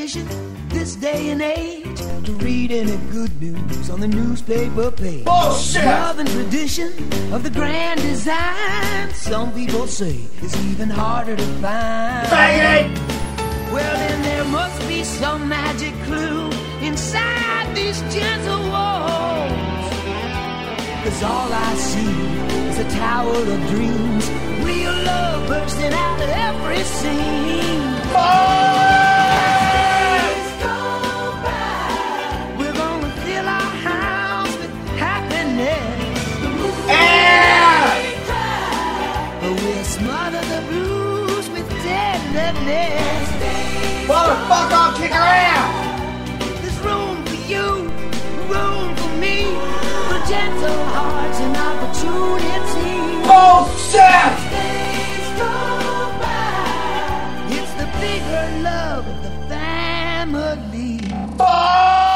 tradition this day and age to read any good news on the newspaper page. Bullshit! Love and tradition of the grand design, some people say it's even harder to find. Bang it! Well, then there must be some magic clue inside these gentle walls, 'cause all I see is a tower of dreams, real love bursting out of every scene. We're gonna fill our house with happiness. We'll smother the blues with tenderness. Motherfucker, I'll kick her out! There's room for you, room for me, for gentle hearts and opportunity. Bullshit! It's the bigger love of the family. Oh!